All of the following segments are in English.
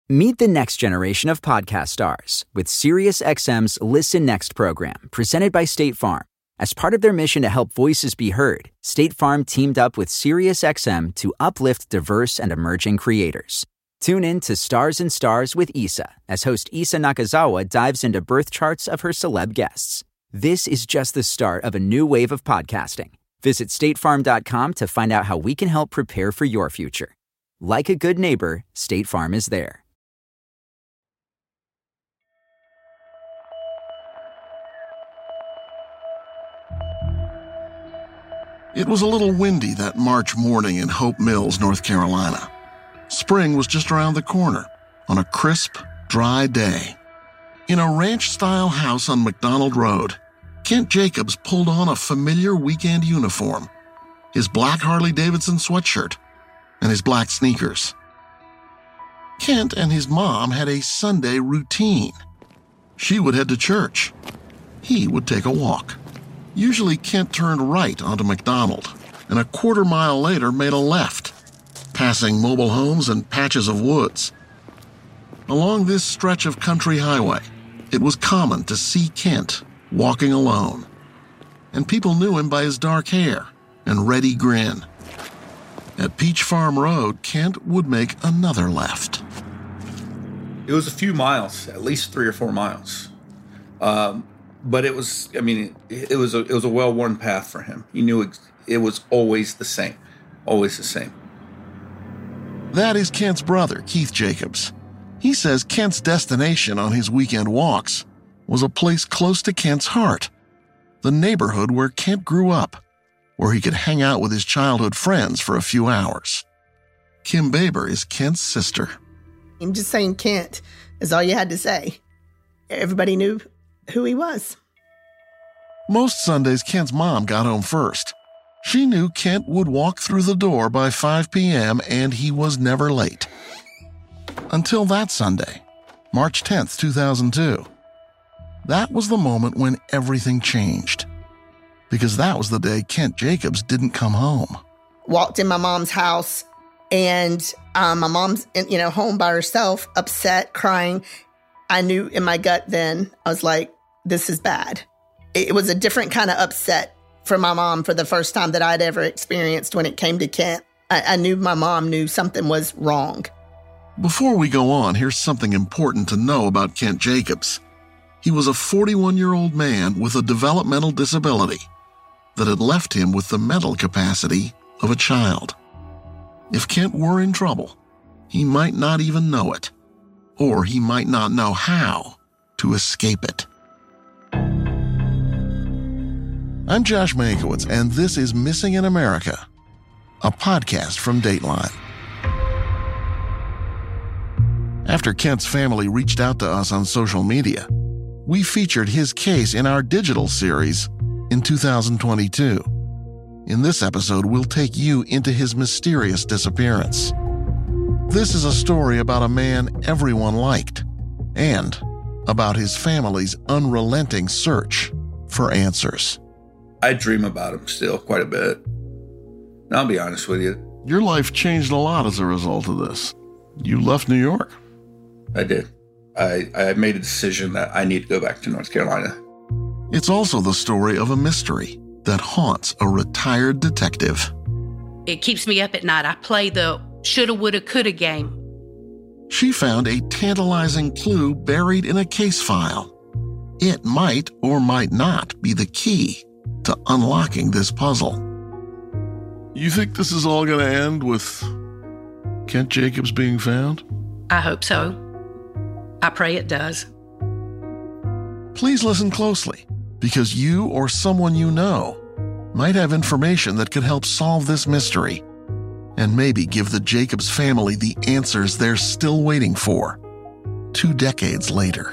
Meet the next generation of podcast stars with SiriusXM's Listen Next program, presented by State Farm. As part of their mission to help voices be heard, State Farm teamed up with SiriusXM to uplift diverse and emerging creators. Tune in to Stars and Stars with Issa, as host Issa Nakazawa dives into birth charts of her celeb guests. This is just the start of a new wave of podcasting. Visit statefarm.com to find out how we can help prepare for your future. Like a good neighbor, State Farm is there. It was a little windy that March morning in Hope Mills, North Carolina. Spring was just around the corner on a crisp, dry day. In a ranch-style house on McDonald Road, Kent Jacobs pulled on a familiar weekend uniform, his black Harley-Davidson sweatshirt, and his black sneakers. Kent and his mom had a Sunday routine. She would head to church. He would take a walk. Usually Kent turned right onto McDonald, and a quarter-mile later made a left, passing mobile homes and patches of woods. Along this stretch of country highway, it was common to see Kent walking alone, and people knew him by his dark hair and ready grin. At Peach Farm Road, Kent would make another left. It was a few miles, at least 3 or 4 miles. But it was a well-worn path for him. He knew it was always the same. Always the same. That is Kent's brother, Keith Jacobs. He says Kent's destination on his weekend walks was a place close to Kent's heart, the neighborhood where Kent grew up, where he could hang out with his childhood friends for a few hours. Kim Baber is Kent's sister. I'm just saying Kent is all you had to say. Everybody knew who he was. Most Sundays, Kent's mom got home first. She knew Kent would walk through the door by 5 p.m. and he was never late. Until that Sunday, March 10th, 2002. That was the moment when everything changed. Because that was the day Kent Jacobs didn't come home. Walked in my mom's house, and my mom's home by herself, upset, crying. I knew in my gut then, I was like, this is bad. It was a different kind of upset for my mom for the first time that I'd ever experienced when it came to Kent. I knew my mom knew something was wrong. Before we go on, here's something important to know about Kent Jacobs. He was a 41-year-old man with a developmental disability that had left him with the mental capacity of a child. If Kent were in trouble, he might not even know it, or he might not know how to escape it. I'm Josh Mankiewicz, and this is Missing in America, a podcast from Dateline. After Kent's family reached out to us on social media, we featured his case in our digital series in 2022. In this episode, we'll take you into his mysterious disappearance. This is a story about a man everyone liked, and about his family's unrelenting search for answers. I dream about him still quite a bit. And I'll be honest with you. Your life changed a lot as a result of this. You left New York. I did. I made a decision that I need to go back to North Carolina. It's also the story of a mystery that haunts a retired detective. It keeps me up at night. I play the shoulda, woulda, coulda game. She found a tantalizing clue buried in a case file. It might or might not be the key to unlocking this puzzle. You think this is all going to end with Kent Jacobs being found? I hope so. I pray it does. Please listen closely, because you or someone you know might have information that could help solve this mystery and maybe give the Jacobs family the answers they're still waiting for 2 decades later.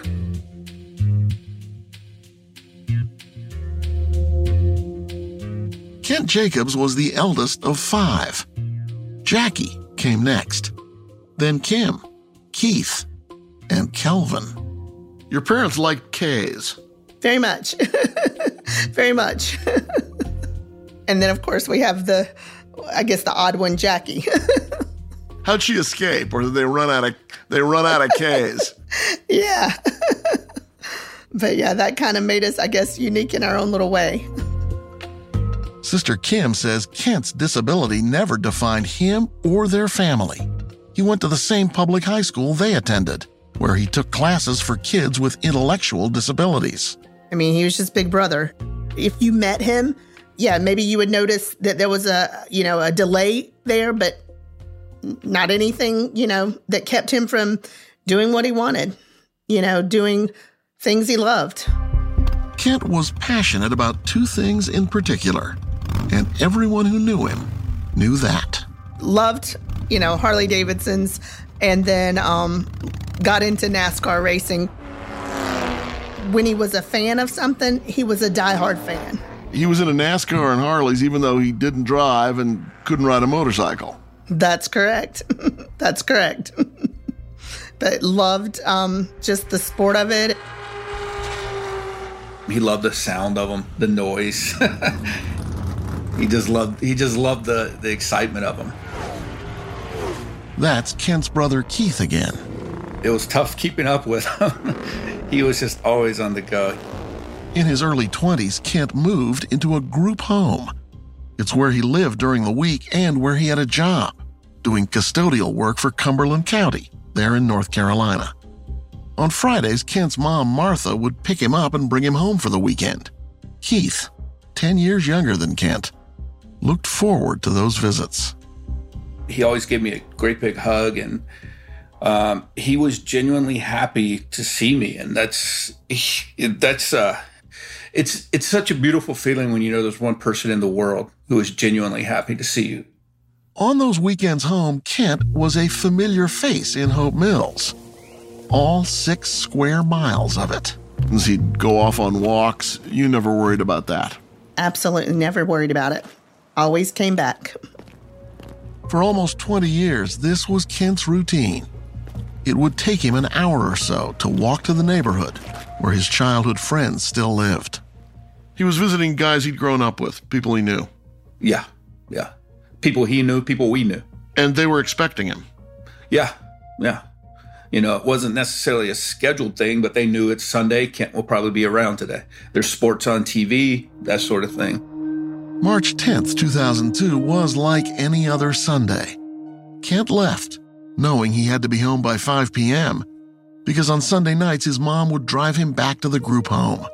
Kent Jacobs was the eldest of 5. Jackie came next, then Kim, Keith, and Kelvin. Your parents liked K's. Very much. Very much. And then, of course, we have the odd one, Jackie. How'd she escape? Or did they run out of K's? Yeah. But yeah, that kind of made us, I guess, unique in our own little way. Sister Kim says Kent's disability never defined him or their family. He went to the same public high school they attended, where he took classes for kids with intellectual disabilities. I mean, he was just big brother. If you met him, yeah, maybe you would notice that there was a delay there, but not anything, that kept him from doing what he wanted, doing things he loved. Kent was passionate about two things in particular, and everyone who knew him knew that. Loved, Harley Davidsons, and then got into NASCAR racing. When he was a fan of something, he was a diehard fan. He was into NASCAR and Harleys even though he didn't drive and couldn't ride a motorcycle. That's correct. That's correct. But loved just the sport of it. He loved the sound of them, the noise. He just loved the excitement of them. That's Kent's brother Keith again. It was tough keeping up with him. He was just always on the go. In his early 20s, Kent moved into a group home. It's where he lived during the week and where he had a job, doing custodial work for Cumberland County, there in North Carolina. On Fridays, Kent's mom, Martha, would pick him up and bring him home for the weekend. Keith, 10 years younger than Kent, looked forward to those visits. He always gave me a great big hug, and he was genuinely happy to see me. And it's such a beautiful feeling when there's one person in the world who is genuinely happy to see you. On those weekends home, Kent was a familiar face in Hope Mills. All 6 square miles of it. As he'd go off on walks, you never worried about that? Absolutely never worried about it. Always came back. For almost 20 years, this was Kent's routine. It would take him an hour or so to walk to the neighborhood where his childhood friends still lived. He was visiting guys he'd grown up with, people he knew. Yeah. People he knew, people we knew. And they were expecting him. Yeah. It wasn't necessarily a scheduled thing, but they knew it's Sunday. Kent will probably be around today. There's sports on TV, that sort of thing. March 10th, 2002 was like any other Sunday. Kent left, knowing he had to be home by 5 p.m., because on Sunday nights his mom would drive him back to the group home.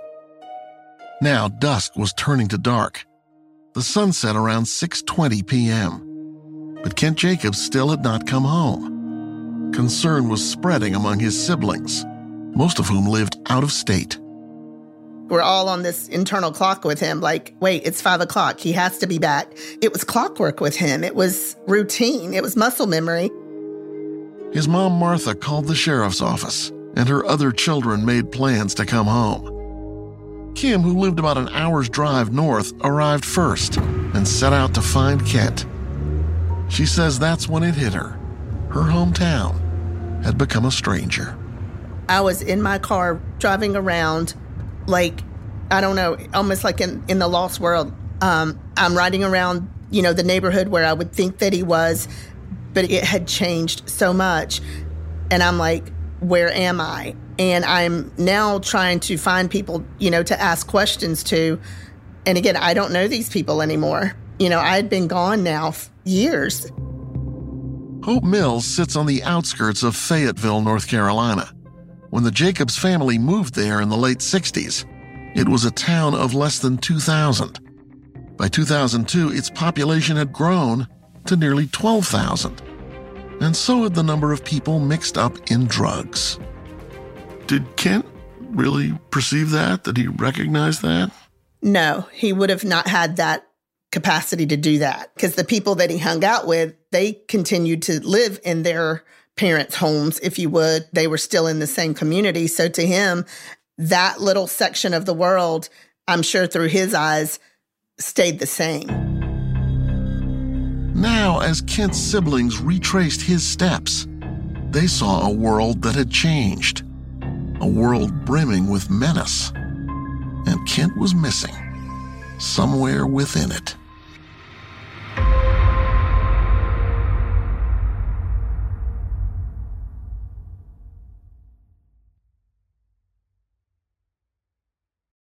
Now dusk was turning to dark. The sun set around 6:20 p.m., but Kent Jacobs still had not come home. Concern was spreading among his siblings, most of whom lived out of state. We're all on this internal clock with him, like, wait, it's 5 o'clock. He has to be back. It was clockwork with him. It was routine. It was muscle memory. His mom, Martha, called the sheriff's office, and her other children made plans to come home. Kim, who lived about an hour's drive north, arrived first and set out to find Kent. She says that's when it hit her. Her hometown had become a stranger. I was in my car driving around like, I don't know, almost like in the lost world. I'm riding around, the neighborhood where I would think that he was, but it had changed so much. And I'm like, where am I? And I'm now trying to find people, to ask questions to. And again, I don't know these people anymore. I had been gone now years. Hope Mills sits on the outskirts of Fayetteville, North Carolina. When the Jacobs family moved there in the late 60s, it was a town of less than 2,000. By 2002, its population had grown to nearly 12,000. And so had the number of people mixed up in drugs. Did Kent really perceive that? Did he recognize that? No, he would have not had that capacity to do that, because the people that he hung out with, they continued to live in their parents' homes, if you would. They were still in the same community. So to him, that little section of the world, I'm sure through his eyes, stayed the same. Now, as Kent's siblings retraced his steps, they saw a world that had changed. A world brimming with menace. And Kent was missing, somewhere within it.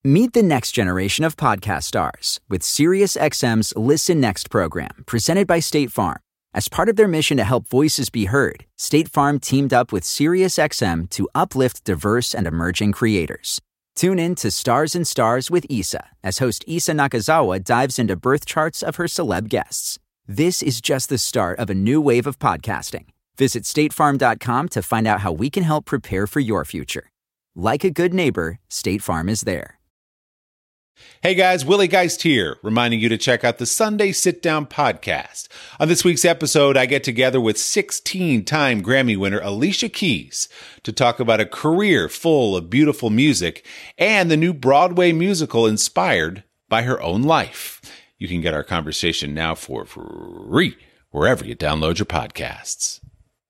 Meet the next generation of podcast stars with SiriusXM's Listen Next program, presented by State Farm. As part of their mission to help voices be heard, State Farm teamed up with SiriusXM to uplift diverse and emerging creators. Tune in to Stars and Stars with Issa, as host Issa Nakazawa dives into birth charts of her celeb guests. This is just the start of a new wave of podcasting. Visit statefarm.com to find out how we can help prepare for your future. Like a good neighbor, State Farm is there. Hey guys, Willie Geist here, reminding you to check out the Sunday Sit Down podcast. On this week's episode, I get together with 16-time Grammy winner Alicia Keys to talk about a career full of beautiful music and the new Broadway musical inspired by her own life. You can get our conversation now for free wherever you download your podcasts.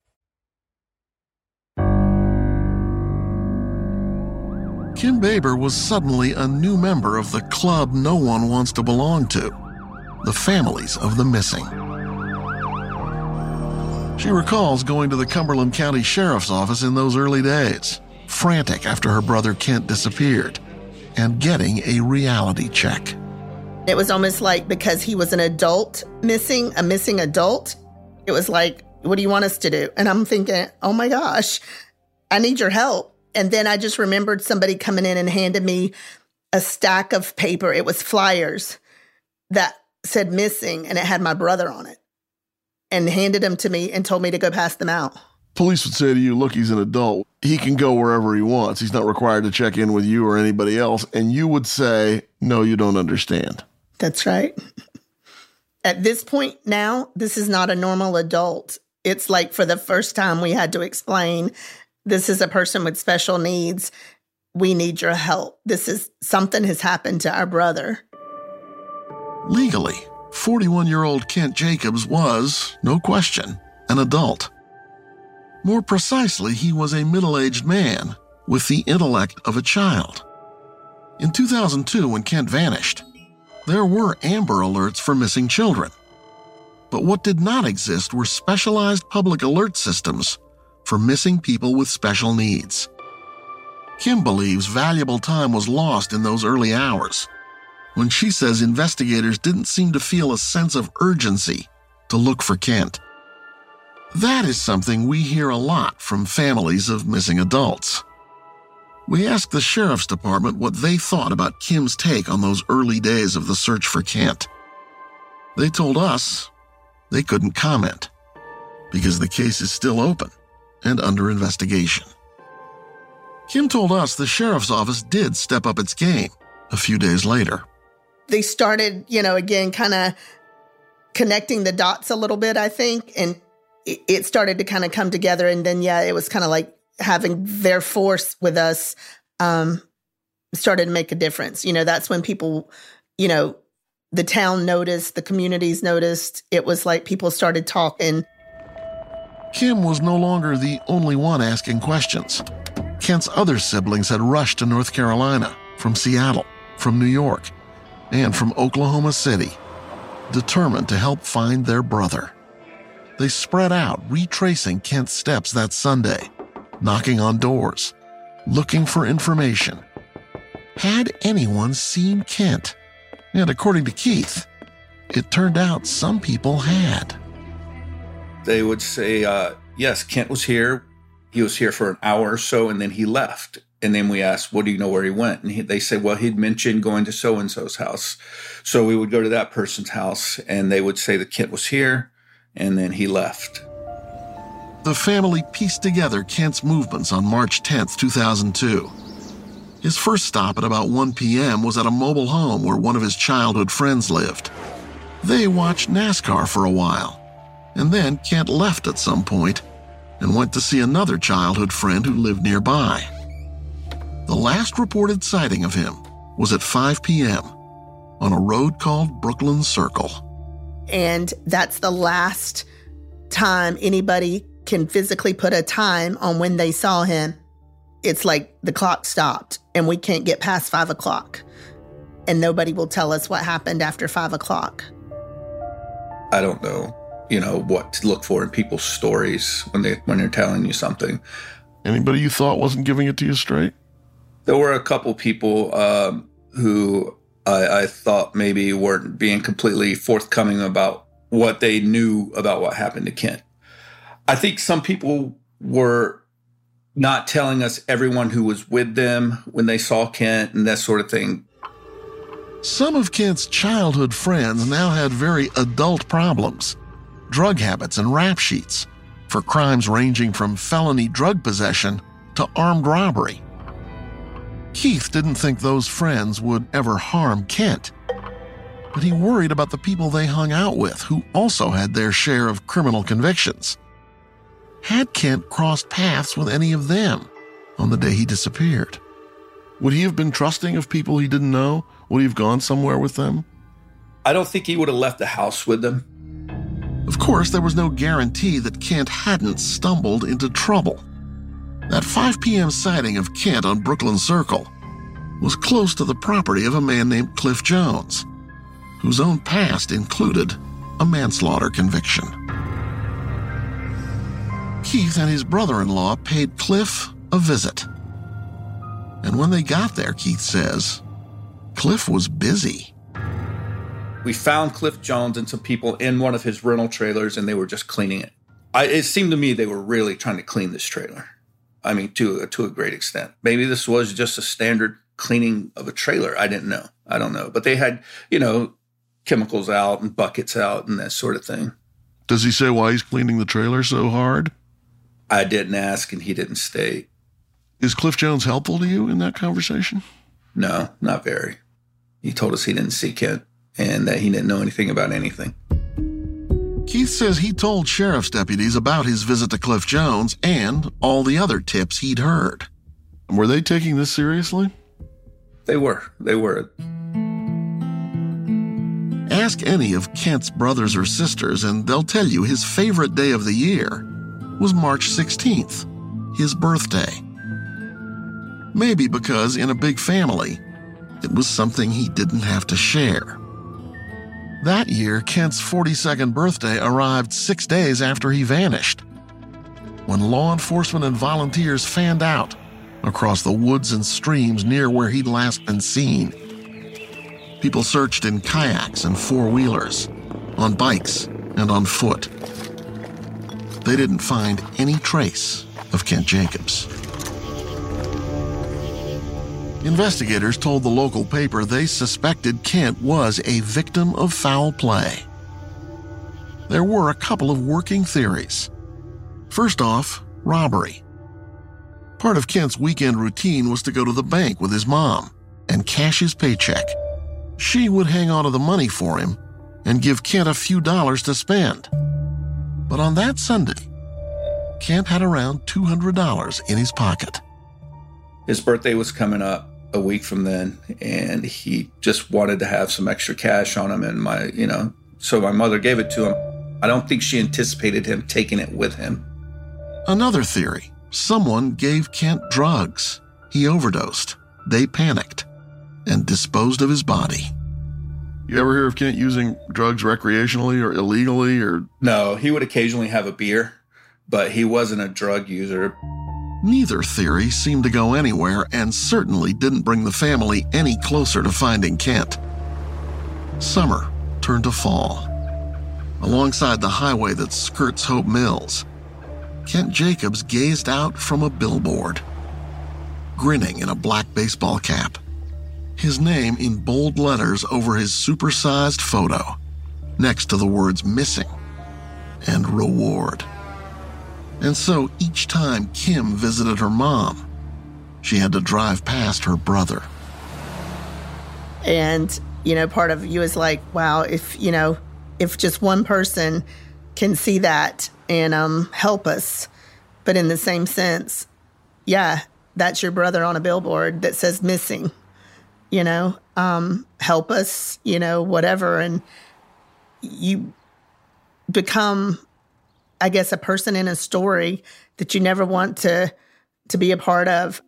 Kim Baber was suddenly a new member of the club no one wants to belong to, the families of the missing. She recalls going to the Cumberland County Sheriff's Office in those early days, frantic after her brother Kent disappeared, and getting a reality check. It was almost like because he was an adult missing, a missing adult, it was like, what do you want us to do? And I'm thinking, oh my gosh, I need your help. And then I just remembered somebody coming in and handed me a stack of paper. It was flyers that said missing, and it had my brother on it, and handed them to me and told me to go pass them out. Police would say to you, look, he's an adult. He can go wherever he wants. He's not required to check in with you or anybody else. And you would say, no, you don't understand. That's right. At this point now, this is not a normal adult. It's like for the first time we had to explain, this is a person with special needs. We need your help. Something has happened to our brother. Legally, 41-year-old Kent Jacobs was, no question, an adult. More precisely, he was a middle-aged man with the intellect of a child. In 2002, when Kent vanished, there were Amber Alerts for missing children. But what did not exist were specialized public alert systems for missing people with special needs. Kim believes valuable time was lost in those early hours, when she says investigators didn't seem to feel a sense of urgency to look for Kent. That is something we hear a lot from families of missing adults. We asked the Sheriff's Department what they thought about Kim's take on those early days of the search for Kent. They told us they couldn't comment because the case is still open and under investigation. Kim told us the Sheriff's Office did step up its game a few days later. They started, again, kind of connecting the dots a little bit, I think, and it started to kind of come together. And then, it was kind of like having their force with us started to make a difference. That's when people, the town noticed, the communities noticed. It was like people started talking. Kim was no longer the only one asking questions. Kent's other siblings had rushed to North Carolina, from Seattle, from New York, and from Oklahoma City, determined to help find their brother. They spread out, retracing Kent's steps that Sunday, knocking on doors, looking for information. Had anyone seen Kent? And according to Keith, it turned out some people had. They would say, yes, Kent was here. He was here for an hour or so, and then he left. And then we asked, well, do you know where he went? And they said, well, he'd mentioned going to so-and-so's house. So we would go to that person's house, and they would say that Kent was here, and then he left. The family pieced together Kent's movements on March 10th, 2002. His first stop at about 1 p.m. was at a mobile home where one of his childhood friends lived. They watched NASCAR for a while, and then Kent left at some point and went to see another childhood friend who lived nearby. The last reported sighting of him was at 5 p.m. on a road called Brooklyn Circle. And that's the last time anybody can physically put a time on when they saw him. It's like the clock stopped and we can't get past 5 o'clock. And nobody will tell us what happened after 5 o'clock. I don't know, what to look for in people's stories when they're telling you something. Anybody you thought wasn't giving it to you straight? There were a couple people who I thought maybe weren't being completely forthcoming about what they knew about what happened to Kent. I think some people were not telling us everyone who was with them when they saw Kent and that sort of thing. Some of Kent's childhood friends now had very adult problems, drug habits and rap sheets for crimes ranging from felony drug possession to armed robbery. Keith didn't think those friends would ever harm Kent, but he worried about the people they hung out with who also had their share of criminal convictions. Had Kent crossed paths with any of them on the day he disappeared? Would he have been trusting of people he didn't know? Would he have gone somewhere with them? I don't think he would have left the house with them. Of course, there was no guarantee that Kent hadn't stumbled into trouble. That 5 p.m. sighting of Kent on Brooklyn Circle was close to the property of a man named Cliff Jones, whose own past included a manslaughter conviction. Keith and his brother-in-law paid Cliff a visit. And when they got there, Keith says, Cliff was busy. We found Cliff Jones and some people in one of his rental trailers, and they were just cleaning it. It seemed to me they were really trying to clean this trailer. I mean, to a great extent. Maybe this was just a standard cleaning of a trailer. I didn't know. I don't know. But they had, chemicals out and buckets out and that sort of thing. Does he say why he's cleaning the trailer so hard? I didn't ask, and he didn't state. Is Cliff Jones helpful to you in that conversation? No, not very. He told us he didn't see Kent and that he didn't know anything about anything. Keith says he told sheriff's deputies about his visit to Cliff Jones and all the other tips he'd heard. Were they taking this seriously? They were. Ask any of Kent's brothers or sisters, and they'll tell you his favorite day of the year was March 16th, his birthday. Maybe because in a big family, it was something he didn't have to share. That year, Kent's 42nd birthday arrived 6 days after he vanished, when law enforcement and volunteers fanned out across the woods and streams near where he'd last been seen. People searched in kayaks and four-wheelers, on bikes and on foot. They didn't find any trace of Kent Jacobs. Investigators told the local paper they suspected Kent was a victim of foul play. There were a couple of working theories. First off, robbery. Part of Kent's weekend routine was to go to the bank with his mom and cash his paycheck. She would hang on to the money for him and give Kent a few dollars to spend. But on that Sunday, Kent had around $200 in his pocket. His birthday was coming up a week from then, and he just wanted to have some extra cash on him, and so my mother gave it to him. I don't think she anticipated him taking it with him. Another theory, someone gave Kent drugs. He overdosed. They panicked and disposed of his body. You ever hear of Kent using drugs recreationally or illegally or? No, he would occasionally have a beer, but he wasn't a drug user. Neither theory seemed to go anywhere and certainly didn't bring the family any closer to finding Kent. Summer turned to fall. Alongside the highway that skirts Hope Mills, Kent Jacobs gazed out from a billboard, grinning in a black baseball cap, his name in bold letters over his supersized photo, next to the words missing and reward. And so each time Kim visited her mom, she had to drive past her brother. And, part of you is like, wow, if just one person can see that and help us. But in the same sense, yeah, that's your brother on a billboard that says missing, help us, whatever. And you become, I guess, a person in a story that you never want to be a part of.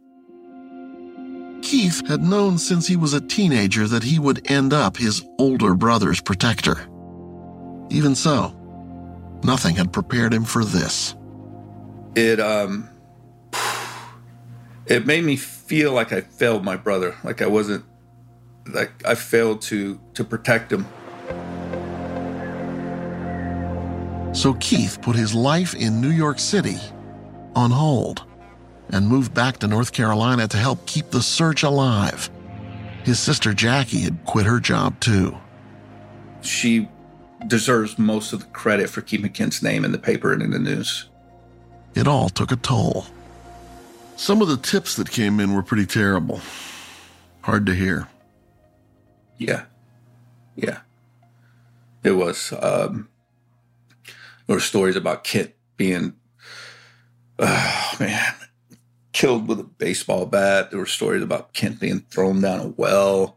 Keith had known since he was a teenager that he would end up his older brother's protector. Even so, nothing had prepared him for this. It made me feel like I failed my brother, like I wasn't I failed to protect him. So Keith put his life in New York City on hold and moved back to North Carolina to help keep the search alive. His sister Jackie had quit her job too. She deserves most of the credit for keeping Kent's name in the paper and in the news. It all took a toll. Some of the tips that came in were pretty terrible. Hard to hear. Yeah. It was. There were stories about Kent being, killed with a baseball bat. There were stories about Kent being thrown down a well.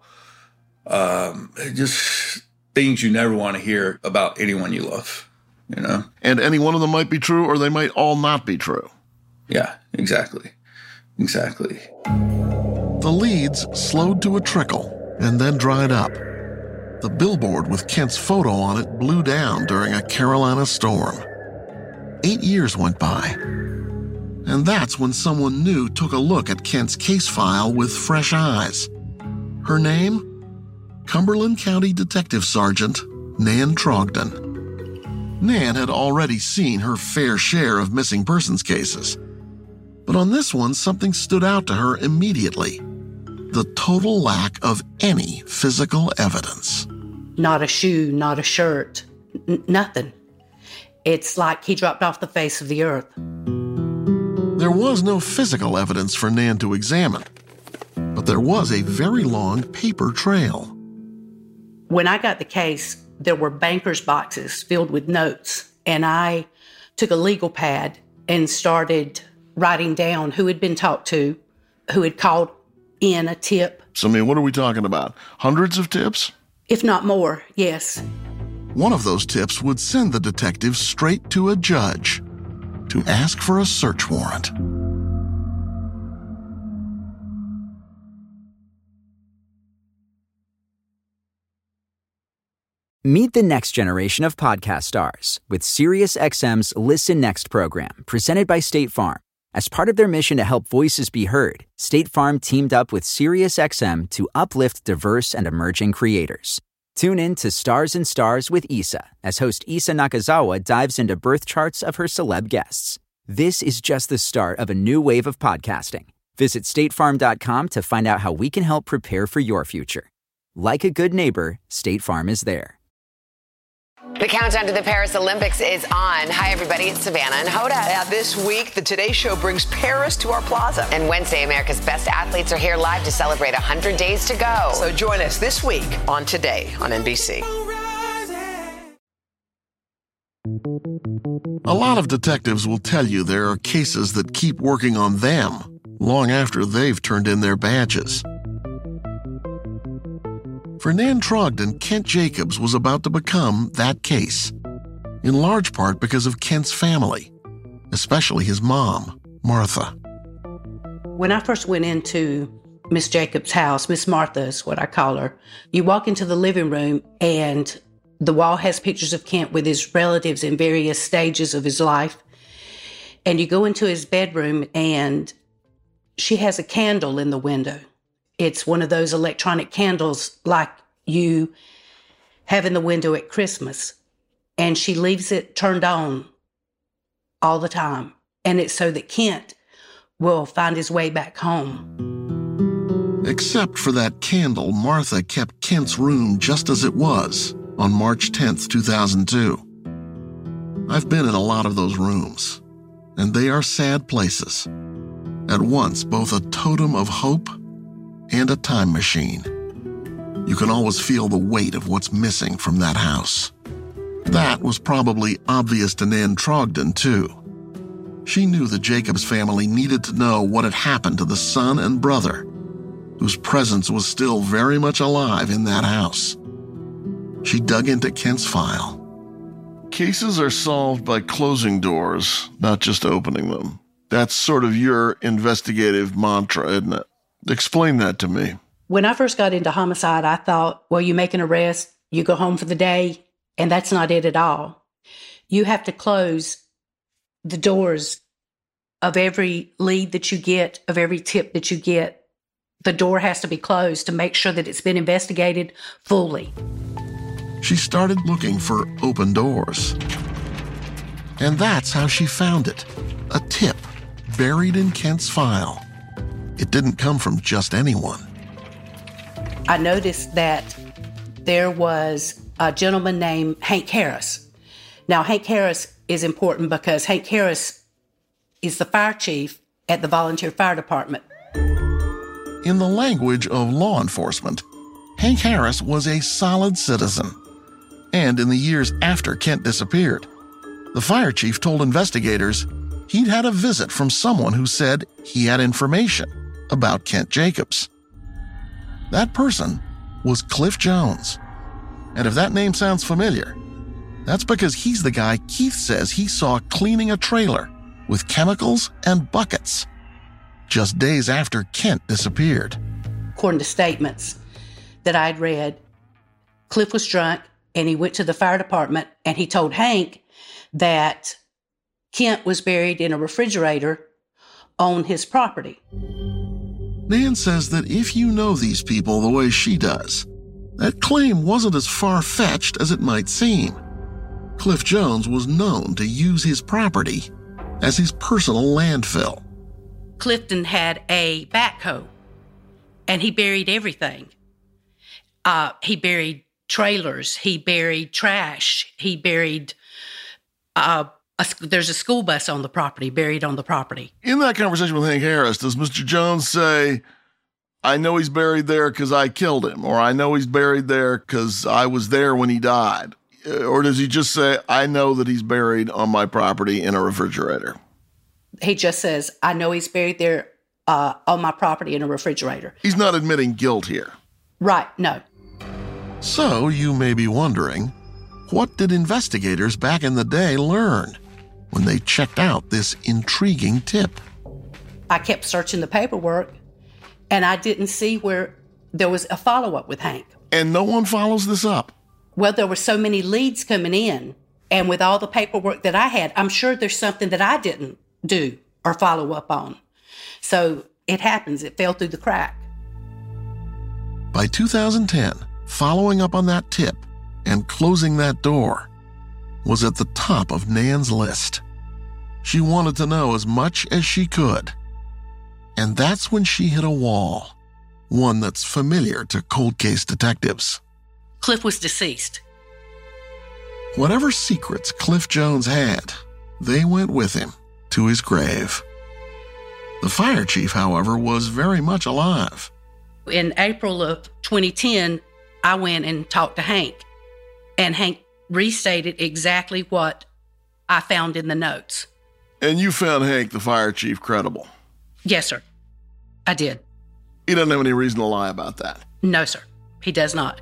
Just things you never want to hear about anyone you love, you know? And any one of them might be true, or they might all not be true. Yeah, exactly. The leads slowed to a trickle and then dried up. The billboard with Kent's photo on it blew down during a Carolina storm. 8 years went by. And that's when someone new took a look at Kent's case file with fresh eyes. Her name? Cumberland County Detective Sergeant Nan Trogdon. Nan had already seen her fair share of missing persons cases. But on this one, something stood out to her immediately. The total lack of any physical evidence. Not a shoe, not a shirt, nothing. It's like he dropped off the face of the earth. There was no physical evidence for Nan to examine, but there was a very long paper trail. When I got the case, there were banker's boxes filled with notes, and I took a legal pad and started writing down who had been talked to, who had called in a tip. So, what are we talking about? Hundreds of tips? If not more, yes. One of those tips would send the detectives straight to a judge to ask for a search warrant. Meet the next generation of podcast stars with SiriusXM's Listen Next program, presented by State Farm. As part of their mission to help voices be heard, State Farm teamed up with SiriusXM to uplift diverse and emerging creators. Tune in to Stars and Stars with Issa, as host Issa Nakazawa dives into birth charts of her celeb guests. This is just the start of a new wave of podcasting. Visit statefarm.com to find out how we can help prepare for your future. Like a good neighbor, State Farm is there. The countdown to the Paris Olympics is on. Hi, everybody. It's Savannah and Hoda. Yeah, this week, the Today Show brings Paris to our plaza. And Wednesday, America's best athletes are here live to celebrate 100 days to go. So join us this week on Today on NBC. A lot of detectives will tell you there are cases that keep working on them long after they've turned in their badges. For Nan Trogdon, Kent Jacobs was about to become that case, in large part because of Kent's family, especially his mom, Martha. When I first went into Miss Jacobs' house, Miss Martha is what I call her, you walk into the living room and the wall has pictures of Kent with his relatives in various stages of his life. And you go into his bedroom and she has a candle in the window. It's one of those electronic candles like you have in the window at Christmas. And she leaves it turned on all the time. And it's so that Kent will find his way back home. Except for that candle, Martha kept Kent's room just as it was on March 10th, 2002. I've been in a lot of those rooms, and they are sad places. At once, both a totem of hope and a time machine. You can always feel the weight of what's missing from that house. That was probably obvious to Nan Trogdon, too. She knew the Jacobs family needed to know what had happened to the son and brother, whose presence was still very much alive in that house. She dug into Kent's file. Cases are solved by closing doors, not just opening them. That's sort of your investigative mantra, isn't it? Explain that to me. When I first got into homicide, I thought, well, you make an arrest, you go home for the day, and that's not it at all. You have to close the doors of every lead that you get, of every tip that you get. The door has to be closed to make sure that it's been investigated fully. She started looking for open doors. And that's how she found it. A tip buried in Kent's file. It didn't come from just anyone. I noticed that there was a gentleman named Hank Harris. Now, Hank Harris is important because Hank Harris is the fire chief at the volunteer fire department. In the language of law enforcement, Hank Harris was a solid citizen. And in the years after Kent disappeared, the fire chief told investigators he'd had a visit from someone who said he had information about Kent Jacobs. That person was Cliff Jones. And if that name sounds familiar, that's because he's the guy Keith says he saw cleaning a trailer with chemicals and buckets just days after Kent disappeared. According to statements that I'd read, Cliff was drunk and he went to the fire department and he told Hank that Kent was buried in a refrigerator on his property. Nan says that if you know these people the way she does, that claim wasn't as far-fetched as it might seem. Cliff Jones was known to use his property as his personal landfill. Clifton had a backhoe, and he buried everything. He buried trailers. He buried trash. He buried... there's a school bus on the property, buried on the property. In that conversation with Hank Harris, does Mr. Jones say, I know he's buried there because I killed him, or I know he's buried there because I was there when he died? Or does he just say, I know that he's buried on my property in a refrigerator? He just says, I know he's buried there on my property in a refrigerator. He's not admitting guilt here. Right, no. So you may be wondering, what did investigators back in the day learn when they checked out this intriguing tip? I kept searching the paperwork, and I didn't see where there was a follow-up with Hank. And no one follows this up? Well, there were so many leads coming in, and with all the paperwork that I had, I'm sure there's something that I didn't do or follow up on. So it happens. It fell through the crack. By 2010, following up on that tip and closing that door was at the top of Nan's list. She wanted to know as much as she could. And that's when she hit a wall, one that's familiar to cold case detectives. Cliff was deceased. Whatever secrets Cliff Jones had, they went with him to his grave. The fire chief, however, was very much alive. In April of 2010, I went and talked to Hank, and Hank restated exactly what I found in the notes. And you found Hank, the fire chief, credible? Yes, sir. I did. He doesn't have any reason to lie about that? No, sir. He does not.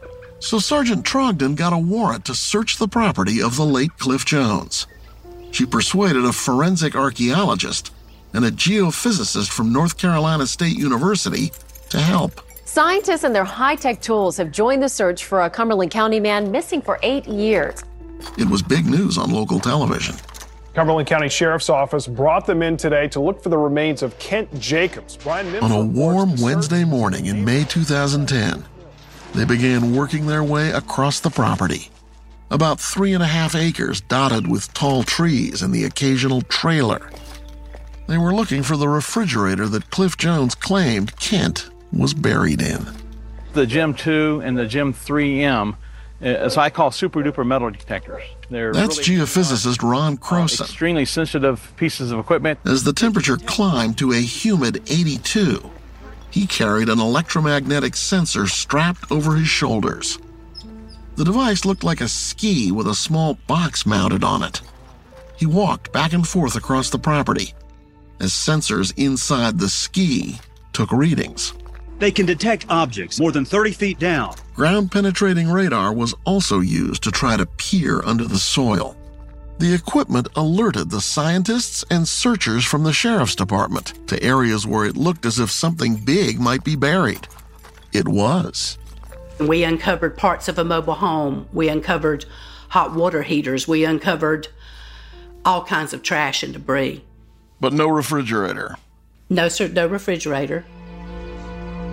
So Sergeant Trogdon got a warrant to search the property of the late Cliff Jones. She persuaded a forensic archaeologist and a geophysicist from North Carolina State University to help. Scientists and their high-tech tools have joined the search for a Cumberland County man missing for 8 years. It was big news on local television. Cumberland County Sheriff's Office brought them in today to look for the remains of Kent Jacobs. Brian Mims on a warm Wednesday morning in May 2010, they began working their way across the property. About 3.5 acres dotted with tall trees and the occasional trailer. They were looking for the refrigerator that Cliff Jones claimed Kent was buried in. The Gem 2 and the Gem 3M, as I call super-duper metal detectors. That's geophysicist Ron Croson. Extremely sensitive pieces of equipment. As the temperature climbed to a humid 82, he carried an electromagnetic sensor strapped over his shoulders. The device looked like a ski with a small box mounted on it. He walked back and forth across the property as sensors inside the ski took readings. They can detect objects more than 30 feet down. Ground-penetrating radar was also used to try to peer under the soil. The equipment alerted the scientists and searchers from the sheriff's department to areas where it looked as if something big might be buried. It was. We uncovered parts of a mobile home. We uncovered hot water heaters. We uncovered all kinds of trash and debris. But no refrigerator. No, sir, no refrigerator.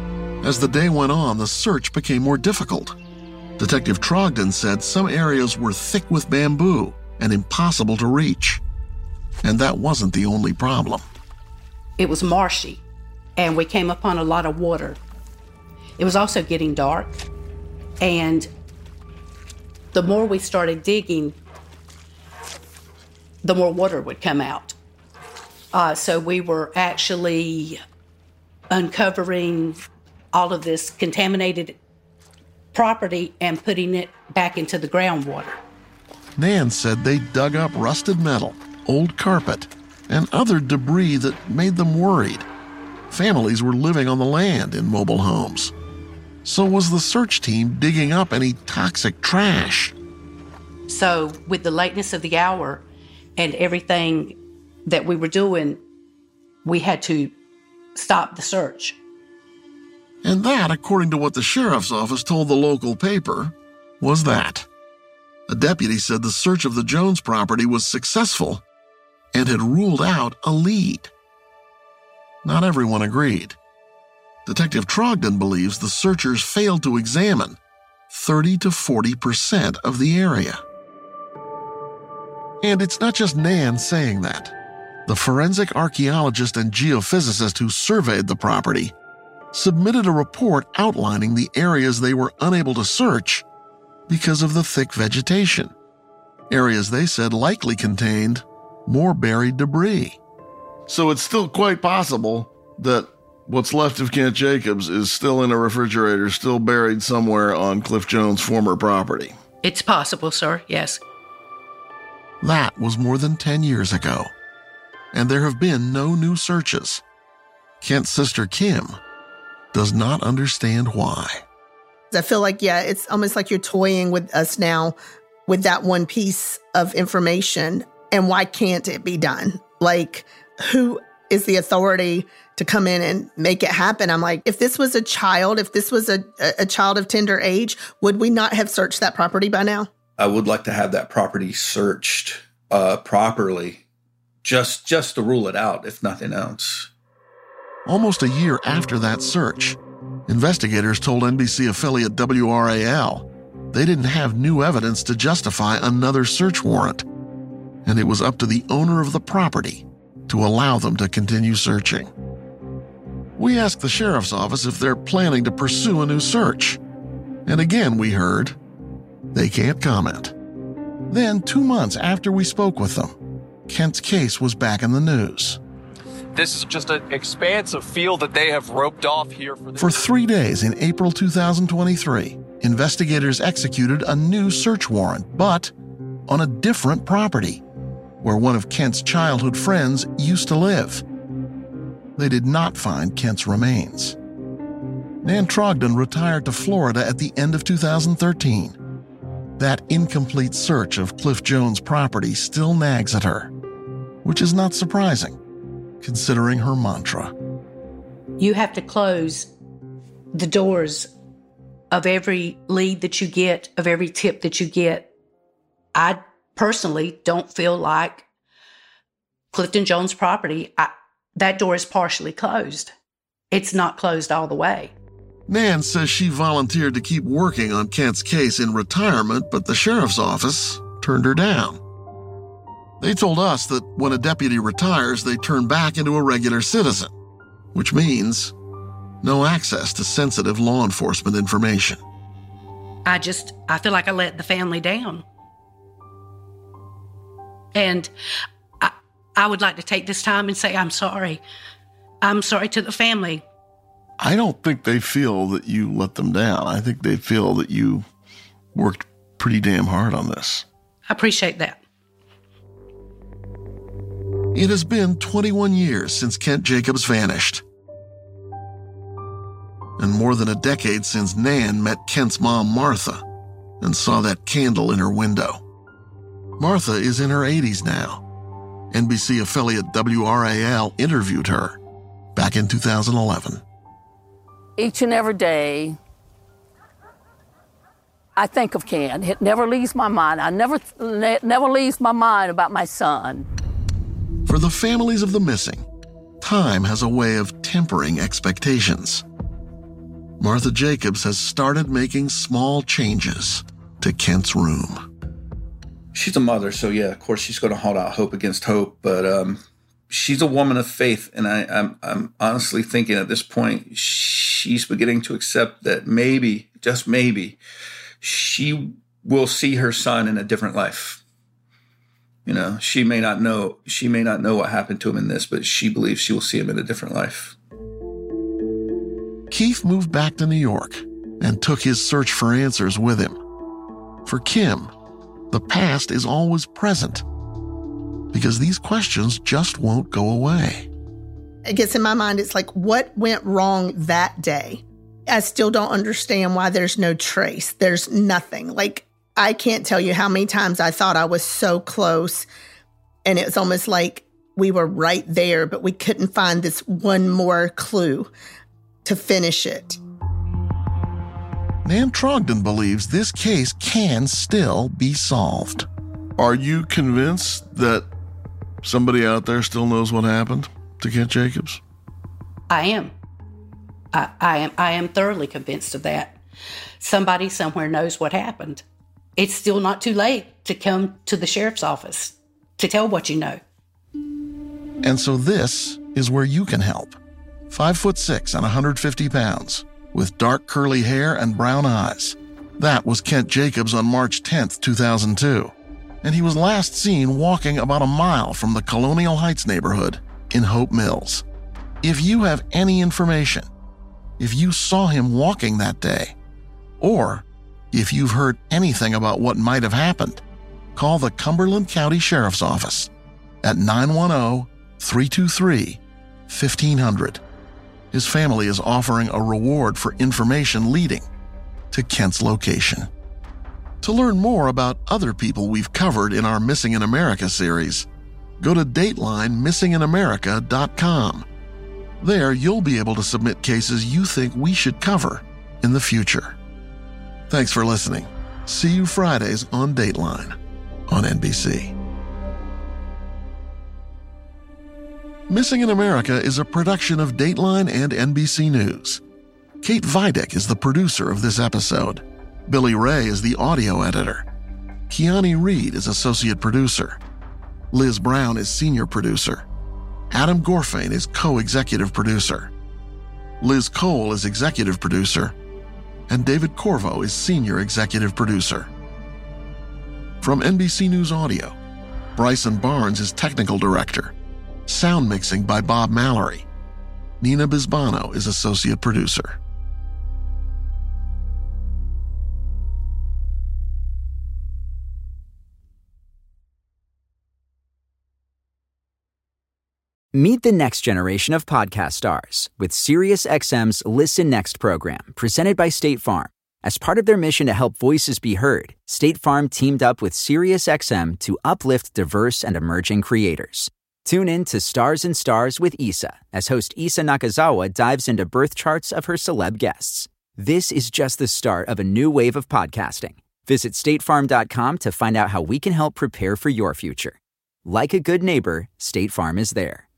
As the day went on, the search became more difficult. Detective Trogdon said some areas were thick with bamboo and impossible to reach. And that wasn't the only problem. It was marshy, and we came upon a lot of water. It was also getting dark, and the more we started digging, the more water would come out. So we were actually uncovering all of this contaminated property and putting it back into the groundwater. Nan said they dug up rusted metal, old carpet, and other debris that made them worried. Families were living on the land in mobile homes. So was the search team digging up any toxic trash? So with the lateness of the hour and everything that we were doing, we had to stop the search. And that, according to what the sheriff's office told the local paper, was that. A deputy said the search of the Jones property was successful and had ruled out a lead. Not everyone agreed. Detective Trogdon believes the searchers failed to examine 30 to 40% of the area. And it's not just Nan saying that. The forensic archaeologist and geophysicist who surveyed the property submitted a report outlining the areas they were unable to search because of the thick vegetation. Areas they said likely contained more buried debris. So it's still quite possible that what's left of Kent Jacobs is still in a refrigerator, still buried somewhere on Cliff Jones' former property. It's possible, sir, yes. That was more than 10 years ago, and there have been no new searches. Kent's sister Kim does not understand why. I feel like, it's almost like you're toying with us now with that one piece of information. And why can't it be done? Like, who is the authority to come in and make it happen? I'm like, if this was a child, if this was a child of tender age, would we not have searched that property by now? I would like to have that property searched properly, just to rule it out, if nothing else. Almost a year after that search, investigators told NBC affiliate WRAL they didn't have new evidence to justify another search warrant, and it was up to the owner of the property to allow them to continue searching. We asked the sheriff's office if they're planning to pursue a new search, and again we heard they can't comment. Then, 2 months after we spoke with them, Kent's case was back in the news. This is just an expansive field that they have roped off here. For 3 days in April 2023, investigators executed a new search warrant, but on a different property, where one of Kent's childhood friends used to live. They did not find Kent's remains. Nan Trogdon retired to Florida at the end of 2013. That incomplete search of Cliff Jones' property still nags at her, which is not surprising, considering her mantra. You have to close the doors of every lead that you get, of every tip that you get. I personally don't feel like Clifton Jones' property, that door is partially closed. It's not closed all the way. Nan says she volunteered to keep working on Kent's case in retirement, but the sheriff's office turned her down. They told us that when a deputy retires, they turn back into a regular citizen, which means no access to sensitive law enforcement information. I feel like I let the family down. And I would like to take this time and say I'm sorry. I'm sorry to the family. I don't think they feel that you let them down. I think they feel that you worked pretty damn hard on this. I appreciate that. It has been 21 years since Kent Jacobs vanished, and more than a decade since Nan met Kent's mom, Martha, and saw that candle in her window. Martha is in her 80s now. NBC affiliate WRAL interviewed her back in 2011. Each and every day, I think of Ken. It never leaves my mind. I never leaves my mind about my son. For the families of the missing, time has a way of tempering expectations. Martha Jacobs has started making small changes to Kent's room. She's a mother, so yeah, of course she's going to hold out hope against hope. But she's a woman of faith, and I'm honestly thinking at this point she's beginning to accept that maybe, just maybe, she will see her son in a different life. You know, she may not know what happened to him in this, but she believes she will see him in a different life. Keith moved back to New York and took his search for answers with him. For Kim, the past is always present because these questions just won't go away. I guess in my mind, it's like, what went wrong that day? I still don't understand why there's no trace. There's nothing. Like, I can't tell you how many times I thought I was so close, and it's almost like we were right there, but we couldn't find this one more clue to finish it. Nan Trogdon believes this case can still be solved. Are you convinced that somebody out there still knows what happened to Kent Jacobs? I am. I am thoroughly convinced of that. Somebody somewhere knows what happened. It's still not too late to come to the sheriff's office to tell what you know. And so this is where you can help. 5'6" and 150 pounds, with dark curly hair and brown eyes. That was Kent Jacobs on March 10th, 2002. And he was last seen walking about a mile from the Colonial Heights neighborhood in Hope Mills. If you have any information, if you saw him walking that day, or if you've heard anything about what might have happened, call the Cumberland County Sheriff's Office at 910-323-1500. His family is offering a reward for information leading to Kent's location. To learn more about other people we've covered in our Missing in America series, go to DatelineMissingInAmerica.com. There, you'll be able to submit cases you think we should cover in the future. Thanks for listening. See you Fridays on Dateline on NBC. Missing in America is a production of Dateline and NBC News. Kate Videk is the producer of this episode. Billy Ray is the audio editor. Kiani Reed is associate producer. Liz Brown is senior producer. Adam Gorfain is co-executive producer. Liz Cole is executive producer. And David Corvo is senior executive producer. From NBC News Audio, Bryson Barnes is technical director. Sound mixing by Bob Mallory. Nina Bisbano is associate producer. Meet the next generation of podcast stars with SiriusXM's Listen Next program, presented by State Farm. As part of their mission to help voices be heard, State Farm teamed up with SiriusXM to uplift diverse and emerging creators. Tune in to Stars and Stars with Issa, as host Issa Nakazawa dives into birth charts of her celeb guests. This is just the start of a new wave of podcasting. Visit statefarm.com to find out how we can help prepare for your future. Like a good neighbor, State Farm is there.